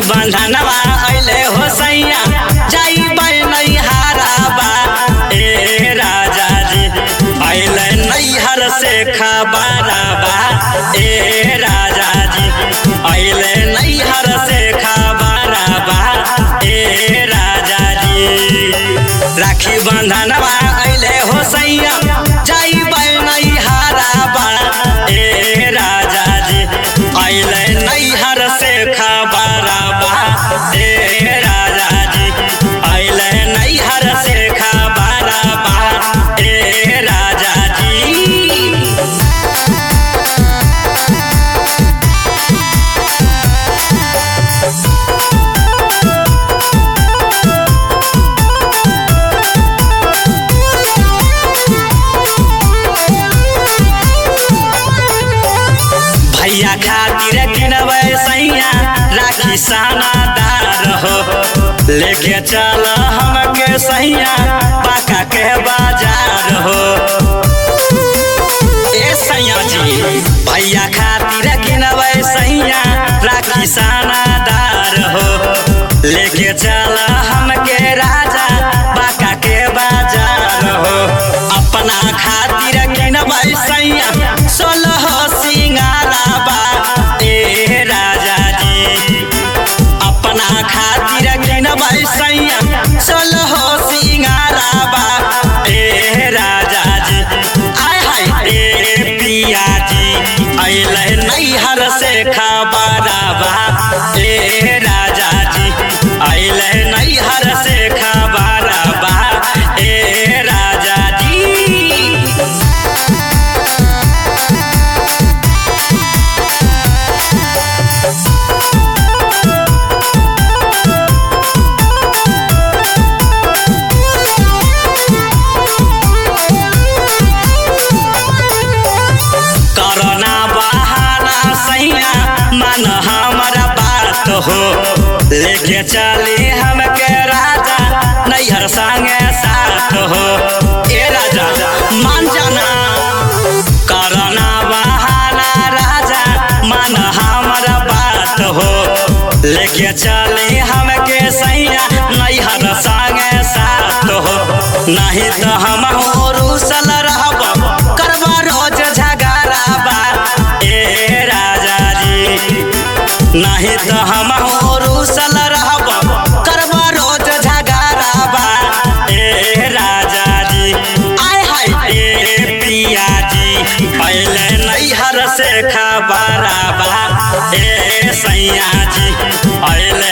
बंधनवा अइले हो सैया जाई नैहरा बा ए राजा जी अइले नैहर से खबरा बा ए राजा जी अइले नैहर से खबरा बा ए राजा जी राखी बंधनवा अइले हो सैया जाई नैहरा बा ए राजा जी अइले नैहर से खबरा बा ए राजा जी अइले नैहर से खबरा बा ए राजा जी। भैया खातिर किनबै सैया राखी सानादार हो लेके चल हमके सैया बाका के बाजार हो ए सैया जी भैया खातिर किनबै सैया राखी सानादार हो लेके चल हमके राजा बाका के बाजार हो अपना खातिर किनबै सैया 16 सिंगारा बा ए राजा जी अपना खातिर किनबै सैया 16 सिंगारा बा ए राजा जी आय हाय ए पिया जी अइले नैहर से खबरा बा ए राजा जी अइले नैहर से खबरा बा ए राजा जी। करना बहाना सैया मन हमारा बात हो लेके चली हमके राजा नैहर संगे साथ हो ए राजा मान जाना करना बहाना राजा मन हमारा बात हो लेके चली हमके सैया नैहर संगे साथ हो नहीं तो हम रूसल रहब करबा रोज झगड़ा बा ए राजा जी नहीं तो हम रूसल रहब करबा रोज झगड़ा बा ए राजा जी आय हाय ए पिया जी अइले नैहर से खबरा बा ए सैया जी अइले